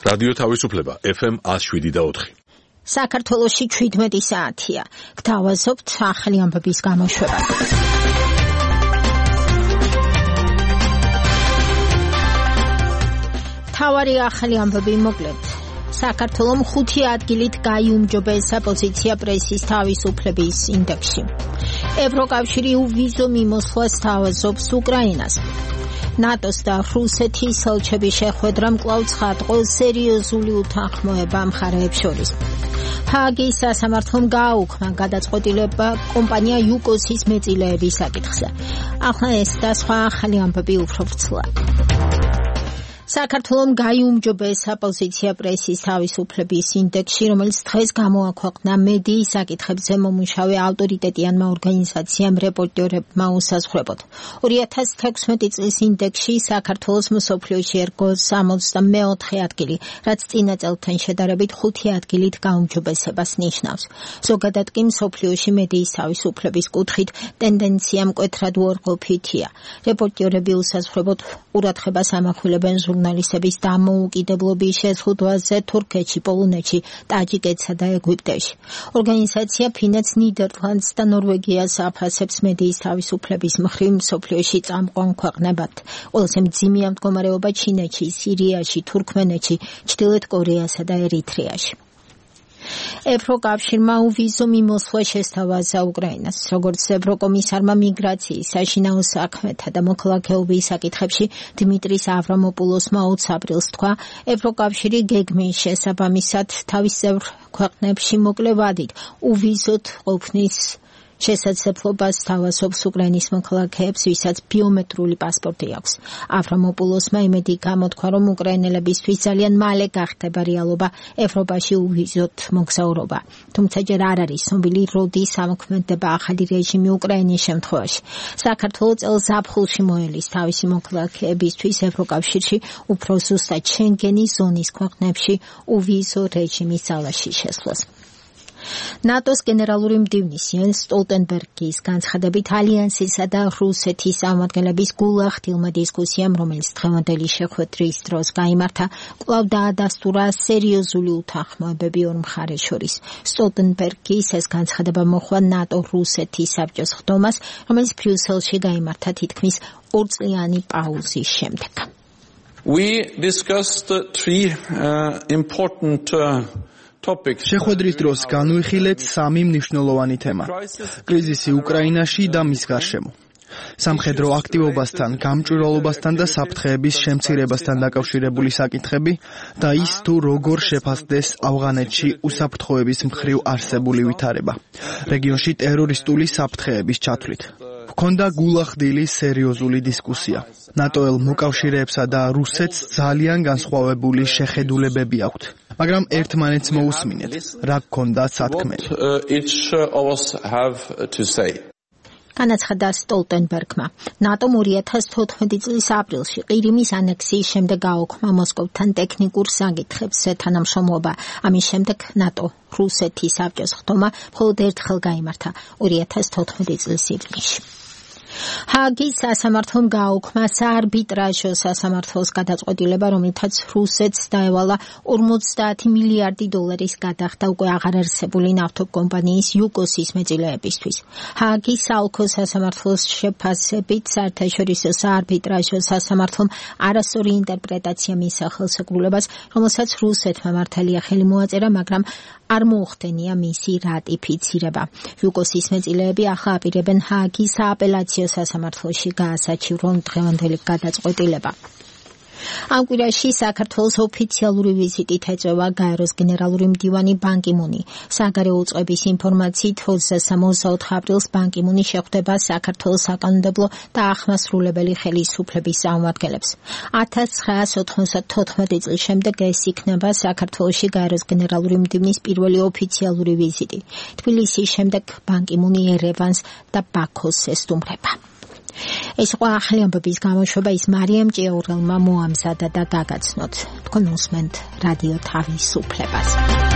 რადიო თავისუფლება FM 107.4. საქართველოში 17 საათია. გთავაზობთ ახალი ამბების გამოშვება. თავარი ახალი ამბები მოკლედ. საქართველოს 5 ადგილით გაიუმჯობესა პოზიცია პრესის თავისუფლების ინდექსში. ევროკავშირი უვიზო მიმოსვლას თავაზობს უკრაინას. ნატოს და რუსეთის ელჩების შეხვედრამ კვლავ ცხადყო სერიოზული უთანხმოება მხარეებს შორის. ჰააგის სასამართლომ გააუქმა გადაწყვეტილება კომპანია იუკოსის მეწილეების საკითხზე. ახლა ეს და სხვა ახალი ამბები უფრო ვრცლად. საქართველოს გაიუმჯობესა პოზიცია პრესის თავისუფლების ინდექსში, რომელიც დღეს გამოაქვეყნა მედიის საკითხებზე მომუშავე ავტორიტეტიანმა ორგანიზაციამ რეპორტერებმა უსაზღვრებოდ. 2016 წლის ინდექსში საქართველოს მსოფლიოში ერგო 64 ადგილი, რაც წინა წელთან შედარებით 5 ადგილით გაუმჯობესებას ნიშნავს. ზოგადად კი მსოფლიოში მედიის თავისუფლების კუთხით ტენდენცია მკვეთრად უარყოფითია. რეპორტერები უსაზღვრებოდ ყურადღებას ამახვილებენ ჟურნალისტების დამოუკიდებლობის შეზღუდვაზე თურქეთში, პოლონეთში, ტაჯიკეთსა და ეგვიპტეში. ორგანიზაცია ფინეთს, ნიდერლანდს და ნორვეგიას აფასებს მედიის თავისუფლების მხრივ მსოფლიოში წამყვან ქვეყნებად. ყველაზე მძიმე მდგომარეობა ჩინეთში, სირიაში, თურქმენეთში, ჩრდილოეთ კორეასა და ერიტრეაში. ევროკავშირმა უვიზო მიმოსვლა შესთავაზა უკრაინას. როგორც ევროკომისარმა მიგრაციის, საშინაო საქმეთა და მოქალაქეობის საკითხებში დიმიტრის ავრამოპულოსმა 20 აპრილს თქვა, ევროკავშირი გეგმის შესაბამისად თავის წევრ ქვეყნებში მოკლე ვადით უვიზოთ ყოფნის შესაძლებლობას თავაზობს უკრაინის მოქალაქეებს, ვისაც ბიომეტრიული პასპორტი აქვს. ავრამოპულოსმა იმედი გამოთქვა, რომ უკრაინელებისთვის ძალიან მალე გახდება რეალობა ევროპაში უვიზოთ მოგზაურობა. თუმცა ჯერ არ არის ცნობილი, როდის ამოქმედება ახალი რეჟიმი უკრაინის შემთხვევაში. საქართველო წელს ზაფხულში მოელის თავისი მოქალაქეებისთვის ევროკავშირში უფრო ზუსტად შენგენის ზონის ქვეყნებში უვიზო რეჟიმის ძალაში შესვლას. ნატოს გენერალური მდივნის იენს სტოლტენბერგის განცხადებით ალიანსისა და რუსეთის წარმომადგენლების გულახდილმა დისკუსიამ, რომელიც დღევანდელი შეხვედრის დროს გაიმართა, კვლავ დაადასტურა სერიოზული უთანხმოებები ორ მხარეს შორის. სტოლტენბერგის ეს განცხადება მოჰყვა ნატო-რუსეთის საბჭოს ხდომას, რომელიც ბრიუსელში გაიმართა თითქმის 2 წლიანი პაუზის შემდეგ. We discussed three important შეხვედრის დროს განვიხილეთ 3 მნიშვნელოვანი თემა: კრიზისი უკრაინაში და მის გარშემო, სამხედრო აქტივობასთან, გამჭვირვალობასთან და საფრთხეების შემცირებასთან დაკავშირებული საკითხები და ის თუ როგორ შეფასდეს ავღანეთში უსაფრთხოების მხრივ არსებული ვითარება, რეგიონში ტერორისტული საფრთხეების ჩათვლით. ჰქონდა გულახდილი სერიოზული დისკუსია. ნატოელ მოკავშირეებსა და რუსეთს ძალიან განსხვავებული შეხედულებები აქვთ. მაგრამ ერთმანეთს მოусმინეთ, რა გქონდა სათქმელი. განაცხადა სტოლტენბერგმა. ნატომ 2014 წლის აპრილში ყირიმის ანექსიის შემდეგ გააუქმა მოსკოვთან ტექნიკურ საკითხებზე თანამშრომლობა. ამის შემდეგ ნატო რუსეთის საბჭოს ხდომა მხოლოდ ერთხელ გაიმართა 2014 წლის ივნისში. ჰააგის სასამართლომ გააუქმა საარბიტრაჟო სასამართლოს გადაწყვეტილება, რომელთაც რუსეთს დაევალა 50 მილიარდი დოლარის გადახდა უკვე აღარ არსებული ნავთობკომპანიის იუკოსის მეწილეებისთვის. ჰააგის საოლქო სასამართლოს შეფასებით საერთაშორისო საარბიტრაჟო სასამართლომ არასწორი ინტერპრეტაცია მისცა ხელშეკრულებას, რომელსაც რუსეთმა მართალია ხელი მოაწერა, მაგრამ არ მოუხდენია მისი რატიფიცირება. იუკოსის მეწილეები ახლა აპირებენ ჰააგის სააპელაციო სასამართლოში გაასაჩივრონ დღევანდელი გადაწყვეტილება. ამ კვირაში საქართველოს ოფიციალური ვიზიტით ეწევა გაეროს გენერალური მდივანი ბან კი მუნი. საგარეო უწყების ინფორმაციით 23 აპრილს ბან კი მუნი შეხვდება საქართველოს საკანონმდებლო და ახმასრულებელი ხელისუფლების წარმომადგენლებს. 1994 წლის შემდეგ ეს იქნება საქართველოში გაეროს გენერალური მდივნის პირველი ოფიციალური ვიზიტი. თბილისის შემდეგ ბან კი მუნი ერევანს და ბაქოს ესტუმრება. ეს ყო ახალი ამბების გამოშვება ის მარიამ ჭიაურელმა მოამზადა და გაგაცნოთ. თქვენ უსმენთ რადიო თავისუფლებას.